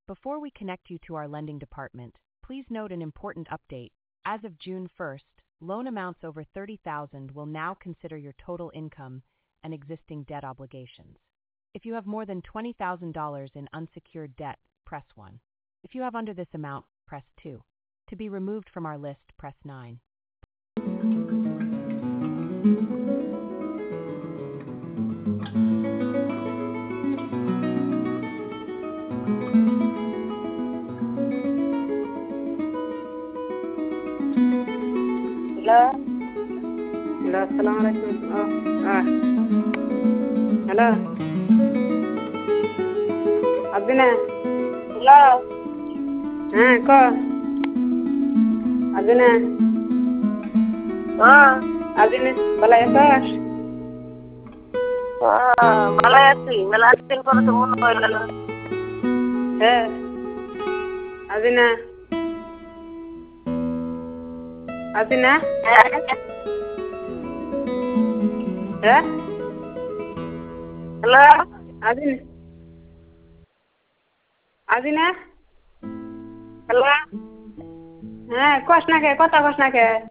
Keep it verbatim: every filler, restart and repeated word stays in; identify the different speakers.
Speaker 1: Before we connect you to our lending department, please note an important update. As of June first, loan amounts over thirty thousand dollars will now consider your total income and existing debt obligations. If you have more than twenty thousand dollars in unsecured debt, press one. If you have under this amount, press two. To be removed from our list, press nine.
Speaker 2: Hello?
Speaker 3: Hello, assalamu alaikum. Oh, ah. Hello? Abina?
Speaker 2: Hello?
Speaker 3: Ah, ko? Abina?
Speaker 2: Ah,
Speaker 3: Abina, bala yasash?
Speaker 2: ah, Malayasi, Malayasi ko na tumuno ko lalo.
Speaker 3: Eh. Abina? Abina? Eh?
Speaker 2: Hello?
Speaker 3: Abina? Abina?
Speaker 2: Hello?
Speaker 3: হ্যাঁ কস না কে কথা কস না কে